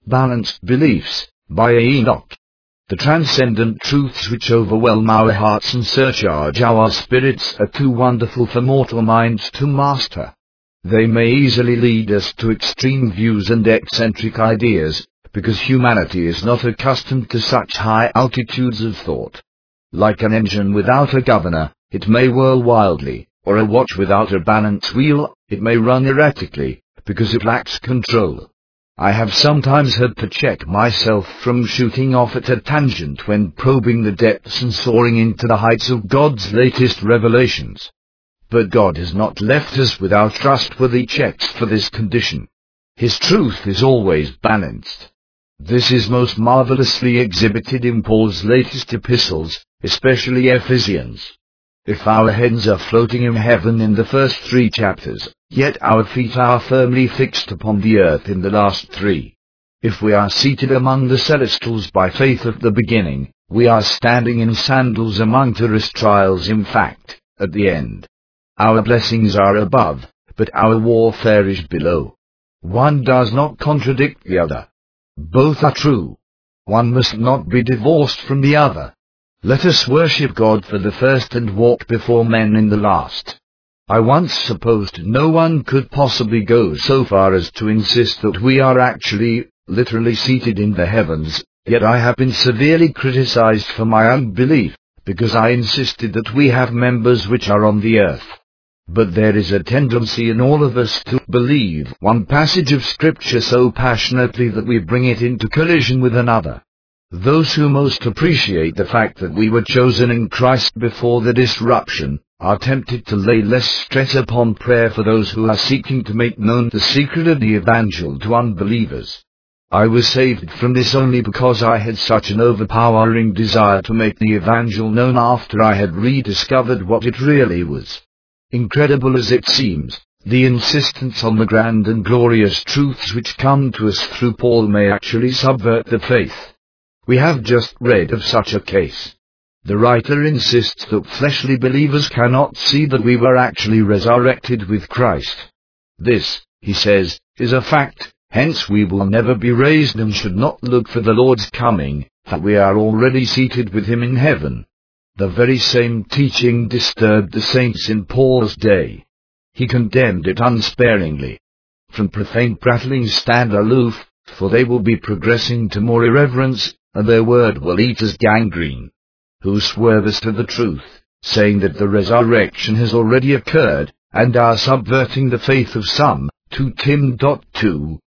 Balanced Beliefs, by A. Enoch. The transcendent truths which overwhelm our hearts and surcharge our spirits are too wonderful for mortal minds to master. They may easily lead us to extreme views and eccentric ideas, because humanity is not accustomed to such high altitudes of thought. Like an engine without a governor, it may whirl wildly, or a watch without a balance wheel, it may run erratically, because it lacks control. I have sometimes had to check myself from shooting off at a tangent when probing the depths and soaring into the heights of God's latest revelations. But God has not left us without trustworthy checks for this condition. His truth is always balanced. This is most marvelously exhibited in Paul's latest epistles, especially Ephesians. If our heads are floating in heaven in the first 3 chapters, yet our feet are firmly fixed upon the earth in the last 3. If we are seated among the celestials by faith at the beginning, we are standing in sandals among terrorist trials in fact, at the end. Our blessings are above, but our warfare is below. One does not contradict the other. Both are true. One must not be divorced from the other. Let us worship God for the first and walk before men in the last. I once supposed no one could possibly go so far as to insist that we are actually, literally seated in the heavens, yet I have been severely criticized for my unbelief, because I insisted that we have members which are on the earth. But there is a tendency in all of us to believe one passage of Scripture so passionately that we bring it into collision with another. Those who most appreciate the fact that we were chosen in Christ before the disruption, are tempted to lay less stress upon prayer for those who are seeking to make known the secret of the Evangel to unbelievers. I was saved from this only because I had such an overpowering desire to make the Evangel known after I had rediscovered what it really was. Incredible as it seems, the insistence on the grand and glorious truths which come to us through Paul may actually subvert the faith. We have just read of such a case. The writer insists that fleshly believers cannot see that we were actually resurrected with Christ. This, he says, is a fact, hence we will never be raised and should not look for the Lord's coming, that we are already seated with him in heaven. The very same teaching disturbed the saints in Paul's day. He condemned it unsparingly. From profane prattlings stand aloof, for they will be progressing to more irreverence, and their word will eat as gangrene. Who swerve as to the truth, saying that the resurrection has already occurred, and are subverting the faith of some, 2 Tim. 2,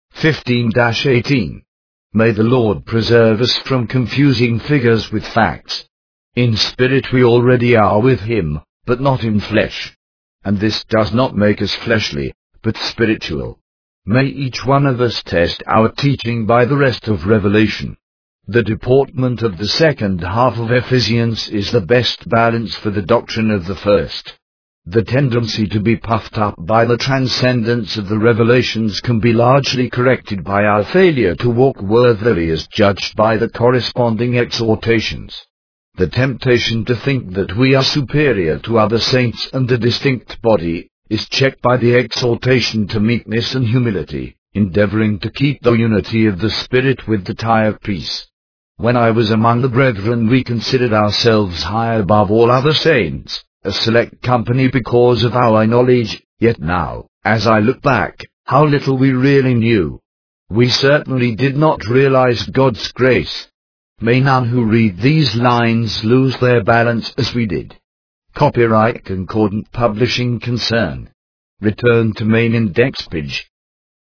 15-18. May the Lord preserve us from confusing figures with facts. In spirit we already are with him, but not in flesh. And this does not make us fleshly, but spiritual. May each one of us test our teaching by the rest of Revelation. The deportment of the second half of Ephesians is the best balance for the doctrine of the first. The tendency to be puffed up by the transcendence of the revelations can be largely corrected by our failure to walk worthily as judged by the corresponding exhortations. The temptation to think that we are superior to other saints and a distinct body is checked by the exhortation to meekness and humility, endeavoring to keep the unity of the Spirit with the tie of peace. When I was among the brethren we considered ourselves high above all other saints, a select company because of our knowledge, yet now, as I look back, how little we really knew. We certainly did not realize God's grace. May none who read these lines lose their balance as we did. Copyright Concordant Publishing Concern. Return to main index page.